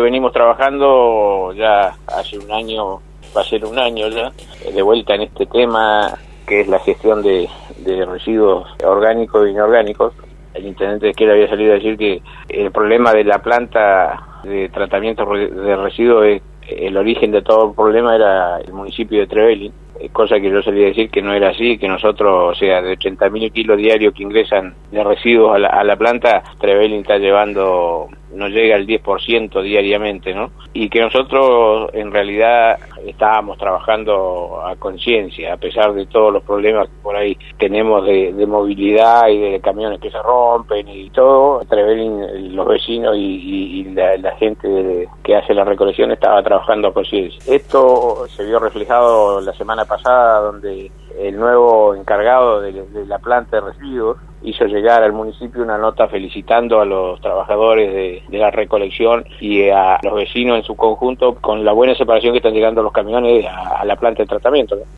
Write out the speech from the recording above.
venimos trabajando ya hace un año, va a ser un año ya, de vuelta en este tema que es la gestión de residuos orgánicos e inorgánicos. El intendente de Esquel había salido a decir que el problema de la planta de tratamiento de residuos, el origen de todo el problema era el municipio de Trevelin, cosa que yo salí a decir que no era así, que nosotros, o sea, de 80.000 kilos diarios que ingresan de residuos a la planta, Trevelin está llevando, no llega al 10% diariamente, ¿no? Y que nosotros en realidad estábamos trabajando a conciencia, a pesar de todos los problemas que por ahí tenemos de movilidad y de camiones que se rompen y todo. Trevelin, los vecinos y la gente que hace la recolección estaba trabajando a conciencia. Esto se vio reflejado la semana pasada, donde el nuevo encargado de la planta de residuos hizo llegar al municipio una nota felicitando a los trabajadores de la recolección y a los vecinos en su conjunto con la buena separación que están llegando los camiones a la planta de tratamiento, ¿no?